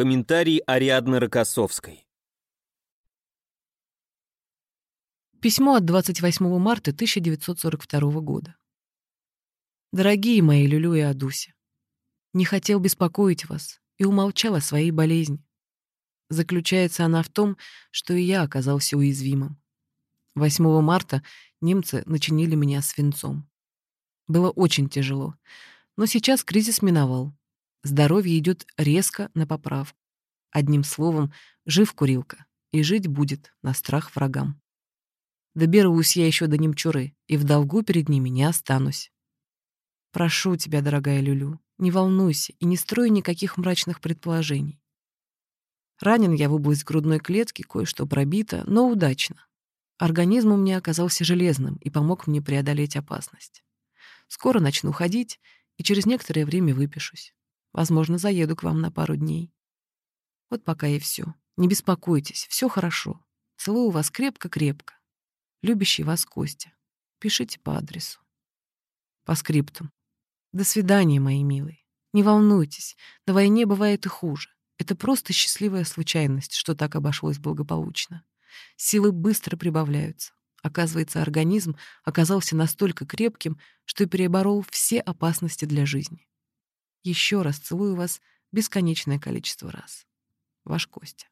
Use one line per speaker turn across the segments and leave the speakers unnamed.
Комментарий Ариадны Рокоссовской.
Письмо от 28 марта 1942 года. Дорогие мои Люлю и Адуся, не хотел беспокоить вас и умолчал о своей болезни. Заключается она в том, что и я оказался уязвимым. 8 марта немцы начинили меня свинцом. Было очень тяжело, но сейчас кризис миновал. Здоровье идет резко на поправку. Одним словом, жив курилка, и жить будет на страх врагам. Доберусь я еще до немчуры, и в долгу перед ними не останусь. Прошу тебя, дорогая Люлю, не волнуйся и не строй никаких мрачных предположений. Ранен я в область грудной клетки, кое-что пробито, но удачно. Организм у меня оказался железным и помог мне преодолеть опасность. Скоро начну ходить, и через некоторое время выпишусь. Возможно, заеду к вам на пару дней. Вот пока и все. Не беспокойтесь, все хорошо. Целую вас крепко-крепко. Любящий вас Костя. Пишите по адресу. По скриптум. До свидания, мои милые. Не волнуйтесь, на войне бывает и хуже. Это просто счастливая случайность, что так обошлось благополучно. Силы быстро прибавляются. Оказывается, организм оказался настолько крепким, что переборол все опасности для жизни. Еще раз целую вас бесконечное количество раз. Ваш Костя.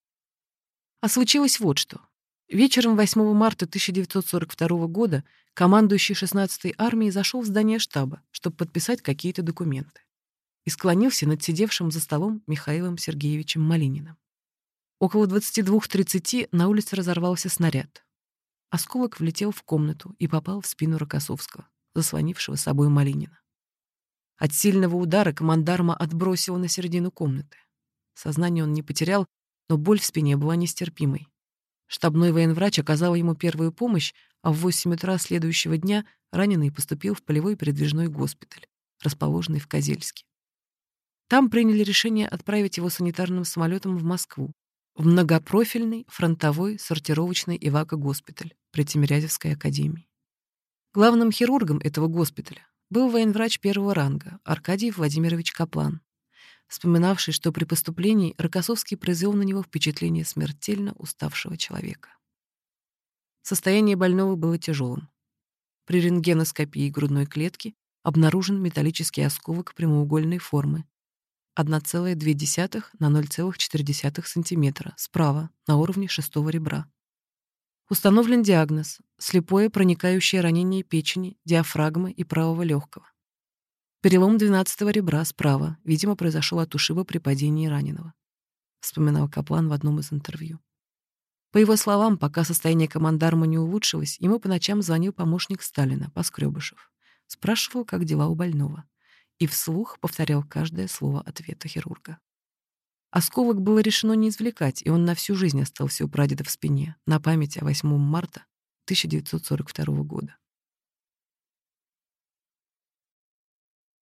А случилось вот что. Вечером 8 марта 1942 года командующий 16-й армией зашел в здание штаба, чтобы подписать какие-то документы, и склонился над сидевшим за столом Михаилом Сергеевичем Малининым. Около 22:30 на улице разорвался снаряд. Осколок влетел в комнату и попал в спину Рокоссовского, заслонившего собой Малинина. От сильного удара командарма отбросило на середину комнаты. Сознание он не потерял, но боль в спине была нестерпимой. Штабной военврач оказал ему первую помощь, а в 8 утра следующего дня раненый поступил в полевой передвижной госпиталь, расположенный в Козельске. Там приняли решение отправить его санитарным самолетом в Москву, в многопрофильный фронтовой сортировочный эвако-госпиталь при Тимирязевской академии. Главным хирургом этого госпиталя был военврач первого ранга Аркадий Владимирович Каплан, вспоминавший, что при поступлении Рокоссовский произвел на него впечатление смертельно уставшего человека. Состояние больного было тяжелым. При рентгеноскопии грудной клетки обнаружен металлический осколок прямоугольной формы 1,2 на 0,4 см справа на уровне шестого ребра. Установлен диагноз — слепое проникающее ранение печени, диафрагмы и правого легкого. Перелом 12-го ребра справа, видимо, произошел от ушиба при падении раненого, вспоминал Каплан в одном из интервью. По его словам, пока состояние командарма не улучшилось, ему по ночам звонил помощник Сталина, Поскребышев, спрашивал, как дела у больного, и вслух повторял каждое слово ответа хирурга. Осколок было решено не извлекать, и он на всю жизнь остался у прадеда в спине, на память о 8 марта 1942 года.